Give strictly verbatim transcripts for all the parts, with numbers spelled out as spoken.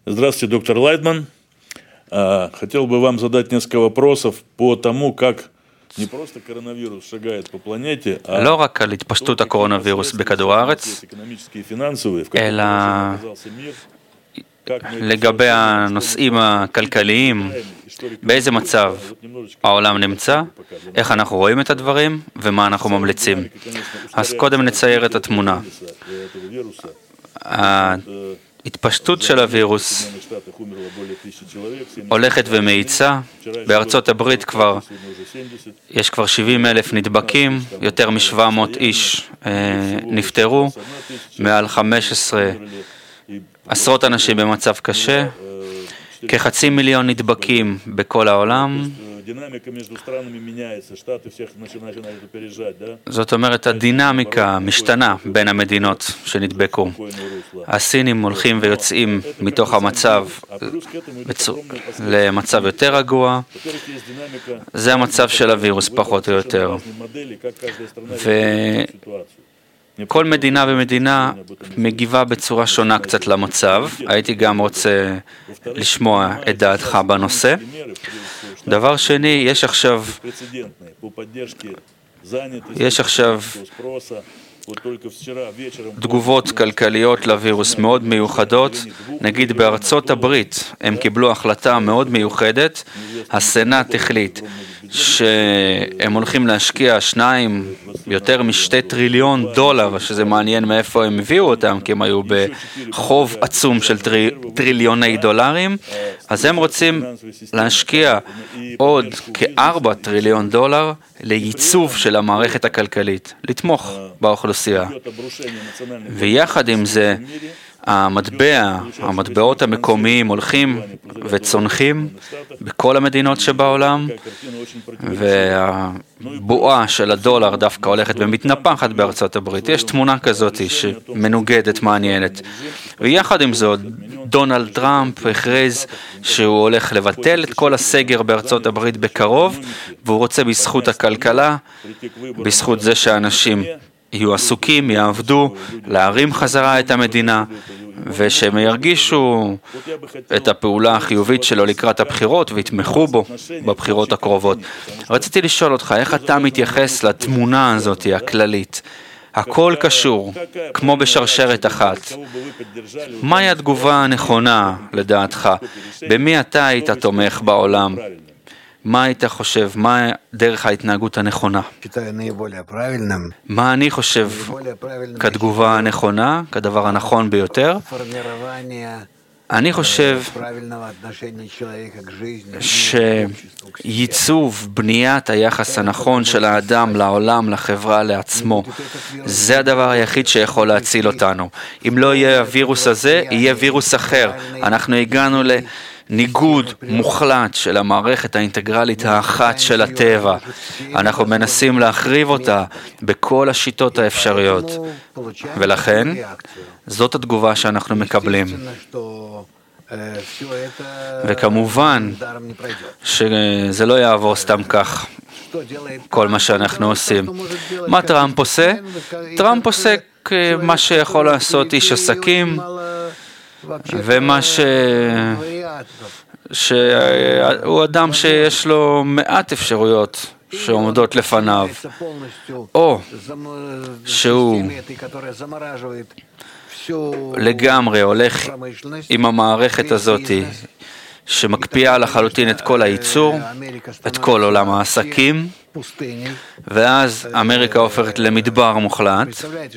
Здравствуйте, доктор Лайтман. Хотел бы вам задать несколько вопросов по тому, как не просто коронавирус шагает по планете, а לא רק על התפשטות הקורונווירוס בכדור הארץ, אלא לגבי הנושאים הכלכליים, באיזה מצב העולם נמצא, איך אנחנו רואים את הדברים ומה אנחנו ממליצים. אז קודם נצייר את התמונה. ההתפשטות של הווירוס הולכת ומאיצה. בארצות הברית כבר יש כבר שבעים אלף נדבקים, יותר מ-שבע מאות איש אה, נפטרו, מעל חמש עשרה עשרות אנשים במצב קשה, כחצי מיליון נדבקים בכל העולם. זאת אומרת, הדינמיקה משתנה בין המדינות שנדבקו. הסינים הולכים ויוצאים מתוך המצב למצב יותר רגוע. זה המצב של הווירוס פחות או יותר. וכל מדינה ומדינה מגיבה בצורה שונה קצת למצב. הייתי גם רוצה לשמוע את דעתך בנושא. דבר שני, יש עכשיו, יש עכשיו תגובות כלכליות לווירוס מאוד מיוחדות. נגיד בארצות הברית הם קיבלו החלטה מאוד מיוחדת. הסנאט החליט שהם הולכים להשקיע שניים, יותר משתי טריליון דולר, שזה מעניין מאיפה הם הביאו אותם, כי הם היו בחוב עצום של טרי, טריליוני דולרים. אז הם רוצים להשקיע עוד כארבע טריליון דולר לייצוב של המערכת הכלכלית, לתמוך באוכלוסייה. ויחד עם זה, המטבע, המטבעות המקומיים הולכים וצונחים בכל המדינות שבעולם, והבועה של הדולר דווקא הולכת ומתנפחת בארצות הברית. יש תמונה כזאת שמנוגדת, מעניינת. ויחד עם זאת, דונלד טראמפ הכריז שהוא הולך לבטל את כל הסגר בארצות הברית בקרוב, והוא רוצה בזכות הכלכלה, בזכות זה שאנשים יהיו עסוקים, יעבדו, להרים חזרה את המדינה, ושהם ירגישו את הפעולה החיובית שלו לקראת הבחירות, ויתמכו בו בבחירות הקרובות. רציתי לשאול אותך, איך אתה מתייחס לתמונה הזאת הכללית? הכל קשור, כמו בשרשרת אחת. מהי התגובה הנכונה לדעתך? במי אתה היית תומך בעולם? מה היית חושב? מה דרך ההתנהגות הנכונה? מה אני חושב כתגובה הנכונה, כדבר הנכון ביותר? אני חושב שייצוב, בניית היחס הנכון של האדם לעולם, לחברה, לעצמו, זה הדבר היחיד שיכול להציל אותנו. אם לא יהיה הווירוס הזה, יהיה וירוס אחר. אנחנו הגענו ל... ניגוד מוחלט של המערכת האינטגרלית האחת של הטבע. אנחנו מנסים להחריב אותה בכל השיטות האפשריות. ולכן, זאת התגובה שאנחנו מקבלים. וכמובן, שזה לא יעבור סתם כך, כל מה שאנחנו עושים. מה טראמפ עושה? טראמפ עושה מה שיכול לעשות איש עסקים, ומה ש... שהוא אדם שיש לו מעט אפשרויות שעומדות לפניו, או שהוא לגמרי הולך עם המערכת הזאת שמקפיאה לחלוטין את כל הייצור, את כל עולם העסקים, ואז אמריקה הופכת למדבר מוחלט.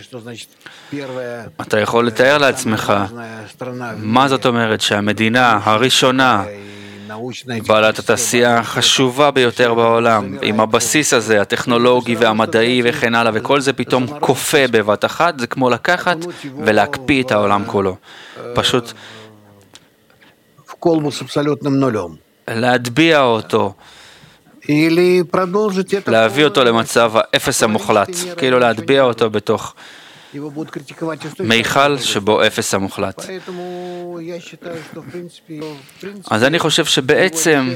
אתה יכול לתאר לעצמך מה זאת אומרת שהמדינה הראשונה בעלת התעשייה החשובה ביותר בעולם, עם הבסיס הזה, הטכנולוגי והמדעי וכן הלאה, וכל זה פתאום קופה בבת אחת, זה כמו לקחת ולהקפיא את העולם כולו. פשוט להטביע אותו, להביא אותו למצב האפס המוחלט, כאילו להטביע אותו בתוך מיכל שבו אפס המוחלט. אז אני חושב שבעצם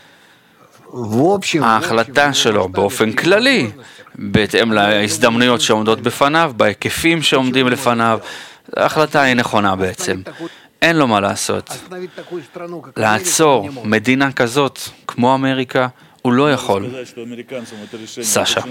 ההחלטה שלו באופן כללי, בהתאם להזדמנויות שעומדות בפניו, בהיקפים שעומדים לפניו, ההחלטה היא נכונה בעצם. אין לו מה לעשות. לעצור מדינה כזאת כמו אמריקה, הוא לא יכול. סשה.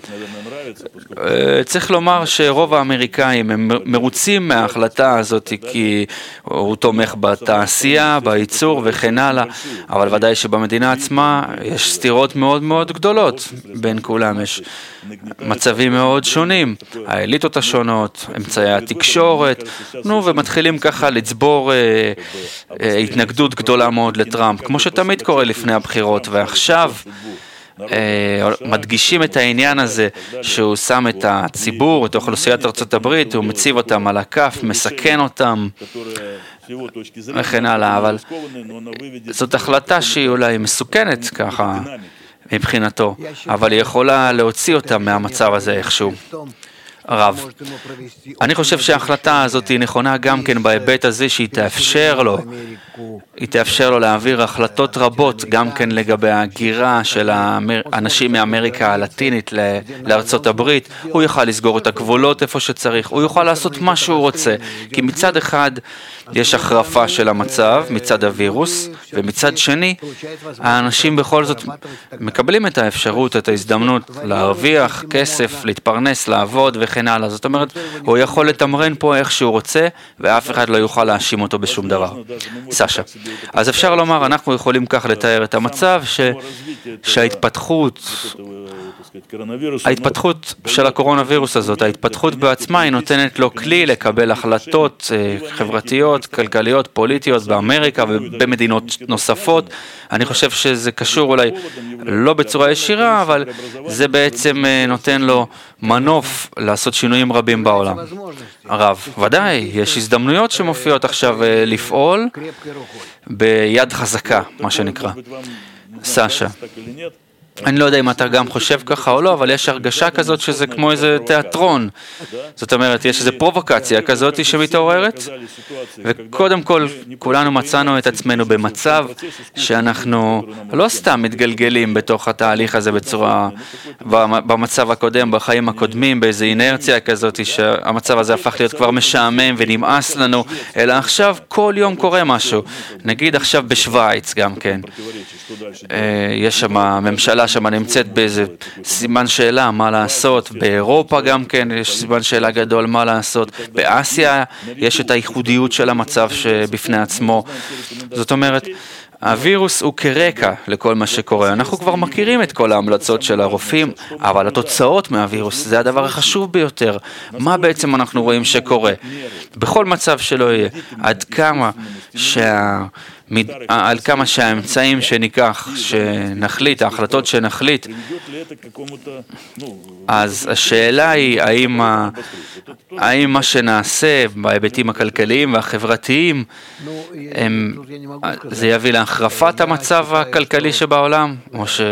צריך לומר שרוב האמריקאים הם מרוצים מההחלטה הזאת כי הוא תומך בתעשייה, בייצור וכן הלאה, אבל ודאי שבמדינה עצמה יש סתירות מאוד מאוד גדולות בין כולם, יש מצבים מאוד שונים, האליטות השונות, אמצעי התקשורת, נו, ומתחילים ככה לצבור אה, אה, התנגדות גדולה מאוד לטראמפ, כמו שתמיד קורה לפני הבחירות, ועכשיו אה, מדגישים את העניין הזה שהוא שם את הציבור, את אוכלוסיית ארצות הברית, הוא מציב אותם על הכף, מסכן אותם וכן הלאה, אבל זאת החלטה שהיא אולי מסוכנת ככה מבחינתו, אבל היא יכולה להוציא אותם מהמצב הזה איכשהו. רב. אני חושב שההחלטה הזאת היא נכונה גם כן בהיבט הזה שהיא תאפשר לו, היא תאפשר לו להעביר החלטות רבות גם כן לגבי הגירה של האנשים מאמריקה הלטינית לארצות הברית. הוא יוכל לסגור את הגבולות איפה שצריך, הוא יוכל לעשות מה שהוא רוצה, כי מצד אחד יש החרפה של המצב מצד הווירוס, ומצד שני האנשים בכל זאת מקבלים את האפשרות, את ההזדמנות להרוויח כסף, להתפרנס, לעבוד וכן הלאה. זאת אומרת, הוא יכול לתמרן פה איך שהוא רוצה, ואף אחד לא יוכל להאשים אותו בשום דבר. סשה. אז אפשר לומר, אנחנו יכולים כך לתאר את המצב ש... שההתפתחות, ההתפתחות של הקורונה-וירוס הזאת, ההתפתחות בעצמה היא נותנת לו כלי לקבל החלטות חברתיות, כלכליות, פוליטיות באמריקה ובמדינות נוספות. אני חושב שזה קשור אולי לא בצורה ישירה, אבל זה בעצם נותן לו מנוף לעשות שינויים רבים בעולם. הרב, ודאי, יש הזדמנויות שמופיעות עכשיו לפעול ביד חזקה, מה שנקרא. סשה. אני לא יודע אם אתה גם חושב ככה או לא, אבל יש הרגשה כזאת שזה כמו איזה תיאטרון. זאת אומרת, יש איזו פרובוקציה כזאת שמתעוררת, וקודם כל, כולנו מצאנו את עצמנו במצב שאנחנו לא סתם מתגלגלים בתוך התהליך הזה בצורה, במצב הקודם, בחיים הקודמים, באיזו אינרציה כזאת, שהמצב הזה הפך להיות כבר משעמם ונמאס לנו, אלא עכשיו כל יום קורה משהו. נגיד עכשיו בשוויץ גם כן. יש שם הממשלה שם נמצאת באיזה סימן שאלה מה לעשות, באירופה גם כן יש סימן שאלה גדול מה לעשות, באסיה יש את הייחודיות של המצב שבפני עצמו. זאת אומרת, הווירוס הוא כרקע לכל מה שקורה. אנחנו כבר מכירים את כל ההמלצות של הרופאים, אבל התוצאות מהווירוס זה הדבר החשוב ביותר. מה בעצם אנחנו רואים שקורה? בכל מצב שלא יהיה, עד כמה שה... על כמה שהאמצעים שניקח, שנחליט, ההחלטות שנחליט, אז השאלה היא האם, האם מה שנעשה בהיבטים הכלכליים והחברתיים, הם, זה יביא להחרפת המצב הכלכלי שבעולם, או ש...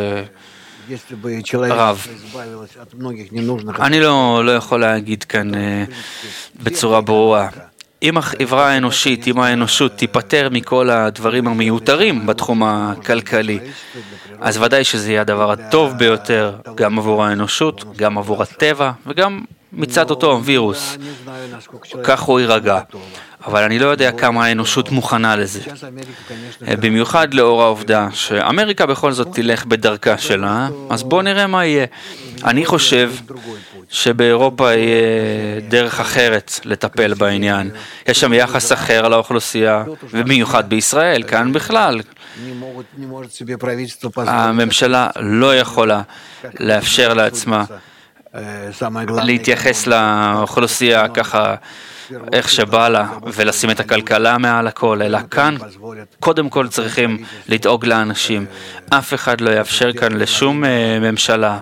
רב, אני לא, לא יכול להגיד כאן בצורה ברורה. אם החברה האנושית, אם האנושות תיפטר מכל הדברים המיותרים בתחום הכלכלי, אז ודאי שזה יהיה הדבר הטוב ביותר, גם עבור האנושות, גם עבור הטבע, וגם מצד אותו וירוס. כך הוא יירגע. אבל אני לא יודע כמה האנושות מוכנה לזה. במיוחד לאור העובדה שאמריקה בכל זאת תלך בדרכה שלה, אז בואו נראה מה יהיה. אני חושב שבאירופה יהיה דרך אחרת לטפל בעניין. יש שם יחס אחר לאוכלוסייה, ובמיוחד בישראל, כאן בכלל. הממשלה לא יכולה לאפשר לעצמה להתייחס לאוכלוסייה ככה איך שבא לה ולשים את הכלכלה מעל הכל, אלא כאן קודם כל צריכים לדאוג לאנשים. אף אחד לא יאפשר כאן לשום ממשלה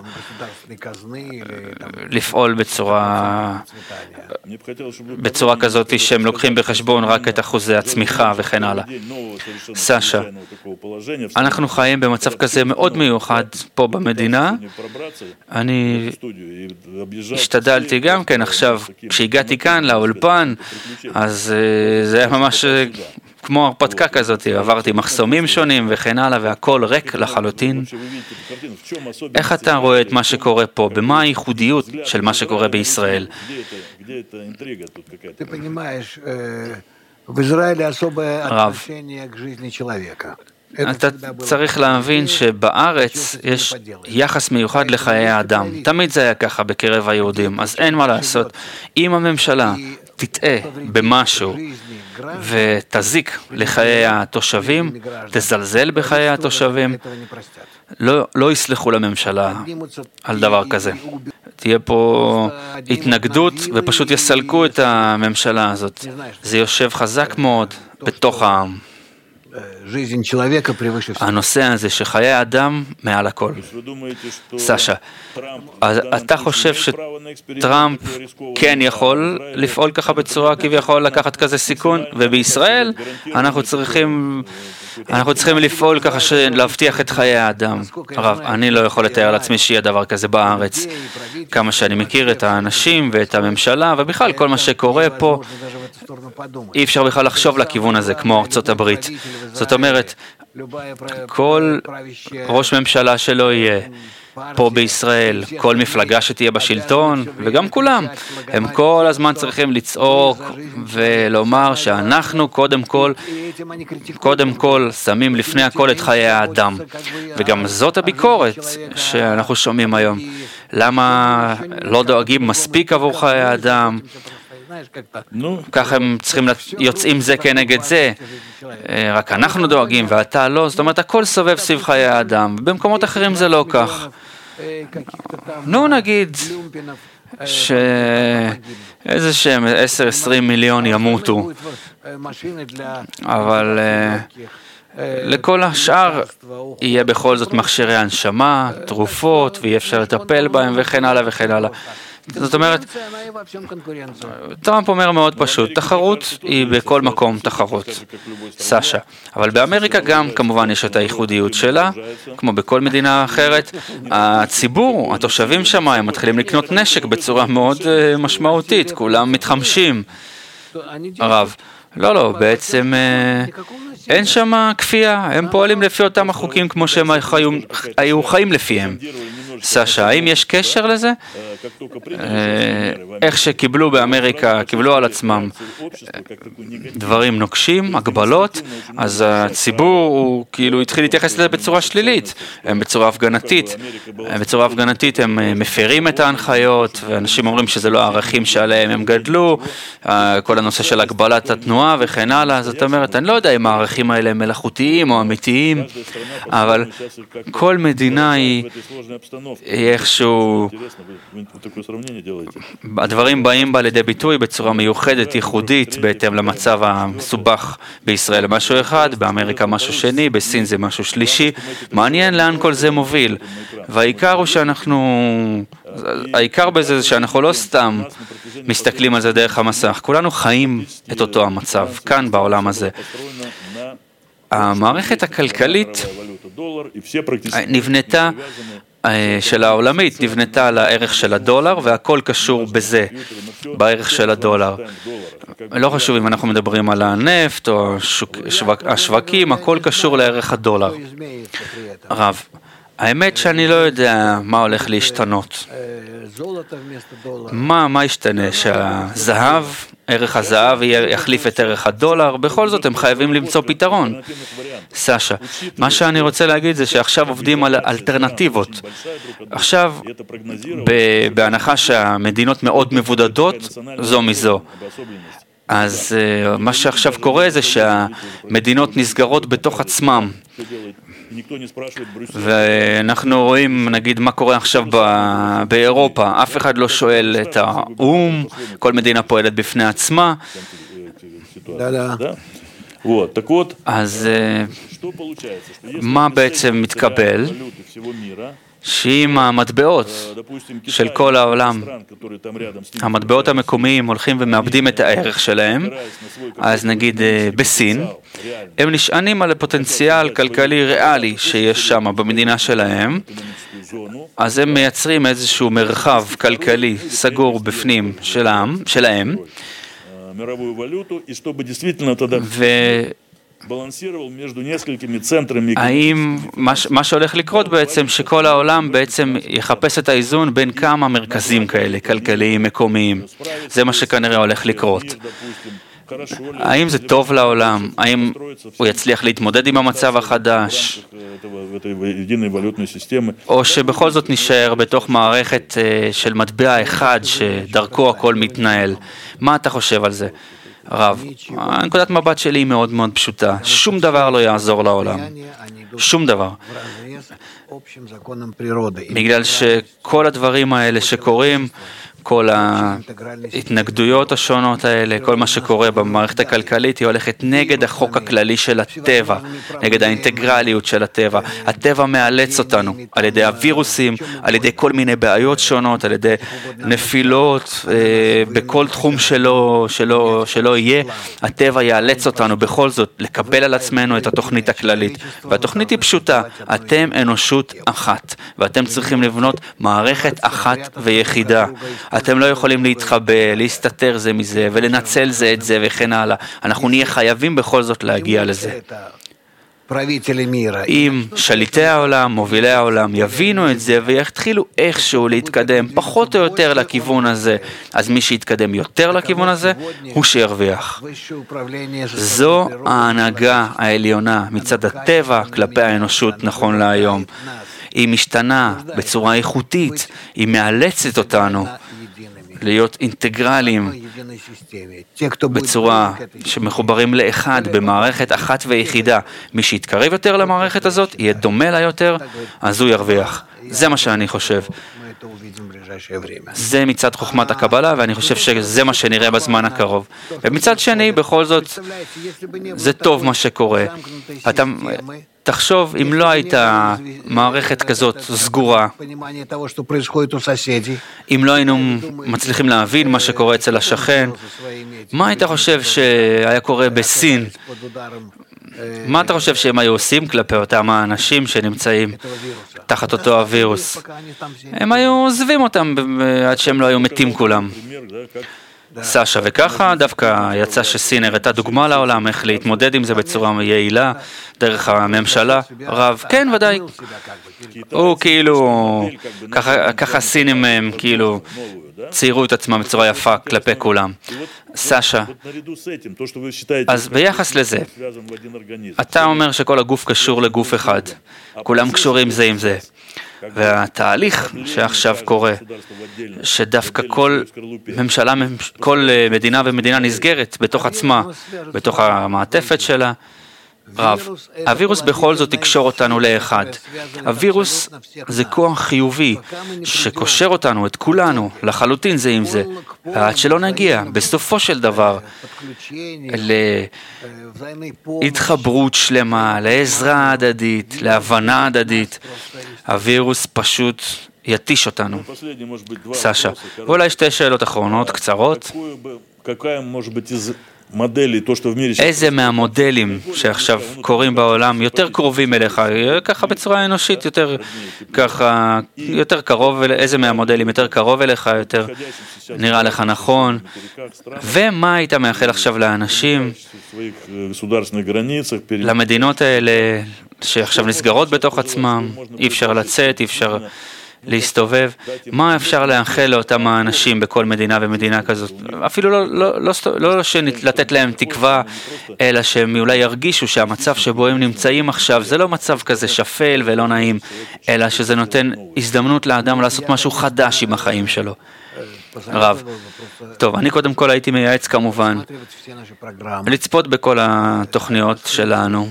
לפעול בצורה בצורה כזאת שהם לוקחים בחשבון רק את אחוזי הצמיחה וכן הלאה. סשה, אנחנו חיים במצב כזה מאוד מיוחד פה במדינה. אני השתדלתי גם כן עכשיו, כשהגעתי כאן לאולפן, אז זה היה ממש כמו הרפתקה כזאת, עברתי מחסומים שונים וכן הלאה, והכל ריק לחלוטין. איך אתה רואה את מה שקורה פה? במה הייחודיות של מה שקורה בישראל? רב, אתה צריך להבין שבארץ יש יחס מיוחד לחיי האדם. תמיד זה היה ככה בקרב היהודים, אז אין מה לעשות. אם הממשלה תטעה במשהו ותזיק לחיי התושבים, תזלזל בחיי התושבים, לא, לא יסלחו לממשלה על דבר כזה. תהיה פה התנגדות ופשוט יסלקו את הממשלה הזאת. זה יושב חזק מאוד בתוך העם. הנושא הזה שחיי האדם מעל הכל. סשה, אתה חושב שטראמפ כן יכול לפעול ככה בצורה כביכול לקחת כזה סיכון, ובישראל אנחנו צריכים אנחנו צריכים לפעול ככה להבטיח את חיי האדם. הרב, אני לא יכול לתאר לעצמי שיהיה דבר כזה בארץ. כמה שאני מכיר את האנשים ואת הממשלה ובכלל כל מה שקורה פה, אי אפשר בכלל לחשוב לכיוון הזה כמו ארצות הברית. זאת אומרת, כל ראש ממשלה שלא יהיה פה בישראל, כל מפלגה שתהיה בשלטון, וגם כולם, הם כל הזמן צריכים לצעוק ולומר שאנחנו קודם כל, קודם כל שמים לפני הכל את חיי האדם. וגם זאת הביקורת שאנחנו שומעים היום. למה לא דואגים מספיק עבור חיי האדם? כך הם צריכים יוצאים זה כנגד זה, רק אנחנו דואגים ואתה לא, זאת אומרת הכל סובב סביב חיי האדם, במקומות אחרים זה לא כך. נו נגיד שאיזה שהם עשר עשרים מיליון ימותו, אבל לכל השאר יהיה בכל זאת מכשירי הנשמה, תרופות, ויהיה אפשר לטפל בהם וכן הלאה וכן הלאה. זאת אומרת, טראמפ אומר מאוד פשוט, תחרות היא בכל מקום תחרות, סשה. אבל באמריקה גם כמובן יש את הייחודיות שלה, כמו בכל מדינה אחרת. הציבור, התושבים שם, הם מתחילים לקנות נשק בצורה מאוד משמעותית, כולם מתחמשים. הרב, לא, לא, בעצם אין שם כפייה, הם פועלים לפי אותם החוקים כמו שהם היו חיים לפיהם. סשה, האם יש קשר לזה? איך שקיבלו באמריקה, קיבלו על עצמם דברים נוקשים, הגבלות, אז הציבור הוא כאילו התחיל להתייחס לזה בצורה שלילית, הם בצורה הפגנתית, בצורה הפגנתית הם מפרים את ההנחיות, ואנשים אומרים שזה לא הערכים שעליהם הם גדלו, כל הנושא של הגבלת התנועה וכן הלאה. זאת אומרת, אני לא יודע אם הערכים האלה הם מלאכותיים או אמיתיים, אבל כל מדינה היא איכשהו, הדברים באים בה לידי ביטוי בצורה מיוחדת, ייחודית, בהתאם למצב המסובך. בישראל משהו אחד, באמריקה משהו שני, בסין זה משהו שלישי. מעניין לאן כל זה מוביל. והעיקר הוא שאנחנו, העיקר בזה זה שאנחנו לא סתם מסתכלים על זה דרך המסך. כולנו חיים את אותו המצב, כאן בעולם הזה. המערכת הכלכלית נבנתה, של העולמית, נבנתה על הערך של הדולר, והכל קשור בזה, בערך של הדולר. לא חשוב אם אנחנו מדברים על הנפט או השווקים, הכל קשור לערך הדולר. הרב, האמת שאני לא יודע מה הולך להשתנות. מה, מה ישתנה? שהזהב, ערך הזהב יחליף את ערך הדולר? בכל זאת הם חייבים למצוא פתרון. סשה, מה שאני רוצה להגיד זה שעכשיו עובדים על אלטרנטיבות. עכשיו, בהנחה שהמדינות מאוד מבודדות, זו מזו. אז מה שעכשיו קורה זה שהמדינות נסגרות בתוך עצמם. ואנחנו רואים, נגיד, מה קורה עכשיו באירופה. אף אחד לא שואל את האום, כל מדינה פועלת בפני עצמה. אז מה בעצם מתקבל? שאם המטבעות של כל העולם, המטבעות המקומיים הולכים ומאבדים את הערך שלהם, אז נגיד בסין, הם נשענים על הפוטנציאל כלכלי ריאלי שיש שם במדינה שלהם, אז הם מייצרים איזשהו מרחב כלכלי סגור בפנים שלהם, שלהם, ו... האם מה שהולך לקרות בעצם שכל העולם בעצם יחפש את האיזון בין כמה מרכזים כאלה, כלכליים, מקומיים. זה מה שכנראה הולך לקרות. האם זה טוב לעולם? האם הוא יצליח להתמודד עם המצב החדש? או שבכל זאת נשאר בתוך מערכת של מטבע אחד שדרכו הכל מתנהל? מה אתה חושב על זה? רב, הנקודת מבט שלי היא מאוד מאוד פשוטה. שום דבר לא יעזור לעולם. שום דבר. בגלל שכל הדברים האלה שקורים, כל ההתנגדויות השונות האלה, כל מה שקורה במערכת הכלכלית, היא הולכת נגד החוק הכללי של הטבע, נגד האינטגרליות של הטבע. הטבע מאלץ אותנו על ידי הווירוסים, על ידי כל מיני בעיות שונות, על ידי נפילות, אה, בכל תחום שלא, שלא, שלא יהיה, הטבע יאלץ אותנו בכל זאת לקבל על עצמנו את התוכנית הכללית. והתוכנית היא פשוטה, אתם אנושות אחת, ואתם צריכים לבנות מערכת אחת ויחידה. אתם לא יכולים להתחבא, להסתתר זה מזה, ולנצל זה את זה וכן הלאה. אנחנו נהיה חייבים בכל זאת להגיע לזה. אם שליטי העולם, מובילי העולם, יבינו את זה ויתחילו איכשהו להתקדם פחות או יותר לכיוון הזה, אז מי שיתקדם יותר לכיוון הזה, הוא שירוויח. זו ההנהגה העליונה מצד הטבע כלפי האנושות נכון להיום. היא משתנה בצורה איכותית, היא מאלצת אותנו להיות אינטגרליים בצורה שמחוברים לאחד במערכת אחת ויחידה. מי שיתקרב יותר למערכת הזאת, יהיה דומה לה יותר, אז הוא ירוויח. זה מה שאני חושב. זה מצד חוכמת הקבלה, ואני חושב שזה מה שנראה בזמן הקרוב. ומצד שני, בכל זאת, זה טוב מה שקורה. אתה תחשוב, אם לא הייתה מערכת כזאת סגורה, אם לא היינו מצליחים להבין מה שקורה אצל השכן, מה היית חושב שהיה קורה בסין? מה אתה חושב שהם היו עושים כלפי אותם האנשים שנמצאים תחת אותו הווירוס? הם היו עוזבים אותם עד שהם לא היו מתים כולם. סשה, וככה דווקא יצא שסין הראתה דוגמה לעולם איך להתמודד עם זה בצורה יעילה דרך הממשלה. רב, כן, ודאי. הוא כאילו, ככה, ככה הסינים הם כאילו ציירו את עצמם בצורה יפה כלפי כולם. סשה, אז ביחס לזה, אתה אומר שכל הגוף קשור לגוף אחד, כולם קשורים זה עם זה. והתהליך שעכשיו קורה, שדווקא כל ממשלה, כל מדינה ומדינה נסגרת בתוך עצמה, בתוך המעטפת שלה, רב, הווירוס בכל זאת יקשור אותנו לאחד. הווירוס זה כוח חיובי שקושר אותנו, את כולנו, לחלוטין זה עם זה. ועד שלא נגיע, בסופו של דבר, להתחברות שלמה, לעזרה הדדית, להבנה הדדית, הווירוס פשוט יתיש אותנו. סשה, ואולי שתי שאלות אחרונות, קצרות. איזה מהמודלים שעכשיו קוראים בעולם יותר קרובים אליך, ככה בצורה אנושית, יותר ככה, יותר קרוב, איזה מהמודלים יותר קרוב אליך, יותר נראה לך נכון, ומה היית מאחל עכשיו לאנשים, למדינות האלה שעכשיו נסגרות בתוך עצמם, אי אפשר לצאת, אי אפשר להסתובב, מה אפשר לאחל לאותם האנשים בכל מדינה ומדינה כזאת? אפילו לא, לא, לא, לא, לא לתת להם תקווה, אלא שהם אולי ירגישו שהמצב שבו הם נמצאים עכשיו, זה לא מצב כזה שפל ולא נעים, אלא שזה נותן הזדמנות לאדם לעשות משהו חדש עם החיים שלו. רב, טוב, אני קודם כל הייתי מייעץ כמובן, לצפות בכל התוכניות שלנו,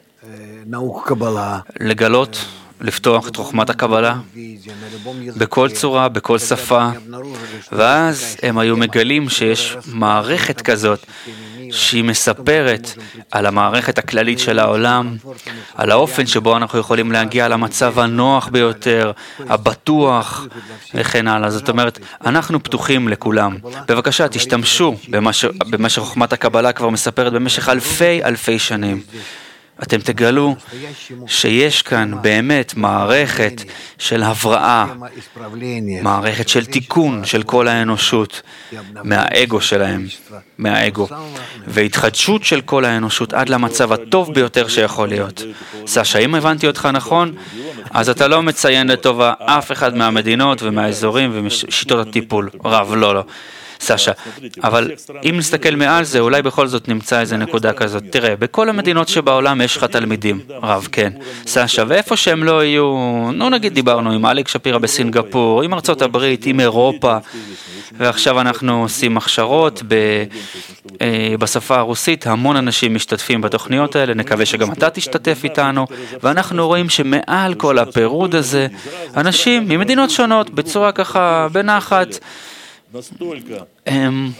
לגלות, לפתוח את חוכמת הקבלה בכל צורה, בכל שפה, ואז הם היו מגלים שיש מערכת כזאת שהיא מספרת על המערכת הכללית של העולם, על האופן שבו אנחנו יכולים להגיע למצב הנוח ביותר, הבטוח וכן הלאה. זאת אומרת, אנחנו פתוחים לכולם. בבקשה, תשתמשו במה ש... במה שחוכמת הקבלה כבר מספרת במשך אלפי אלפי שנים. אתם תגלו שיש כאן באמת מערכת של הבראה, מערכת של תיקון של כל האנושות, מהאגו שלהם, מהאגו, והתחדשות של כל האנושות עד למצב הטוב ביותר שיכול להיות. סשה, אם הבנתי אותך נכון, אז אתה לא מציין לטובה אף אחד מהמדינות ומהאזורים ומשיטות הטיפול. רב, לא, לא. סשה, אבל אם נסתכל מעל זה, אולי בכל זאת נמצא איזה נקודה כזאת. תראה, בכל המדינות שבעולם יש לך תלמידים, רב, כן. סשה, ואיפה שהם לא יהיו, נו נגיד דיברנו עם אליק שפירא בסינגפור, עם ארצות הברית, עם אירופה, ועכשיו אנחנו עושים הכשרות ב, אה, בשפה הרוסית, המון אנשים משתתפים בתוכניות האלה, נקווה שגם אתה תשתתף איתנו, ואנחנו רואים שמעל כל הפירוד הזה, אנשים ממדינות שונות, בצורה ככה בנחת, הם,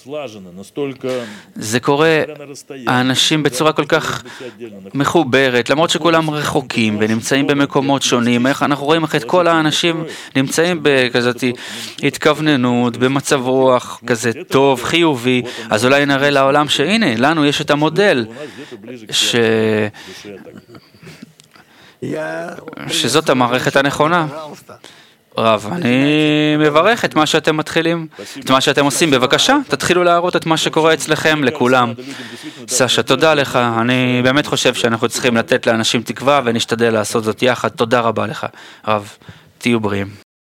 זה קורה, האנשים בצורה כל כך מחוברת, למרות שכולם רחוקים ונמצאים במקומות שונים, איך אנחנו רואים איך את כל האנשים נמצאים בכזאת התכווננות, במצב רוח כזה טוב, חיובי, אז אולי נראה לעולם שהנה, לנו יש את המודל, ש... שזאת המערכת הנכונה. רב, אני מברך את מה שאתם מתחילים, את מה שאתם עושים. בבקשה, תתחילו להראות את מה שקורה אצלכם לכולם. סשה, תודה לך. אני באמת חושב שאנחנו צריכים לתת לאנשים תקווה ונשתדל לעשות זאת יחד. תודה רבה לך. רב, תהיו בריאים.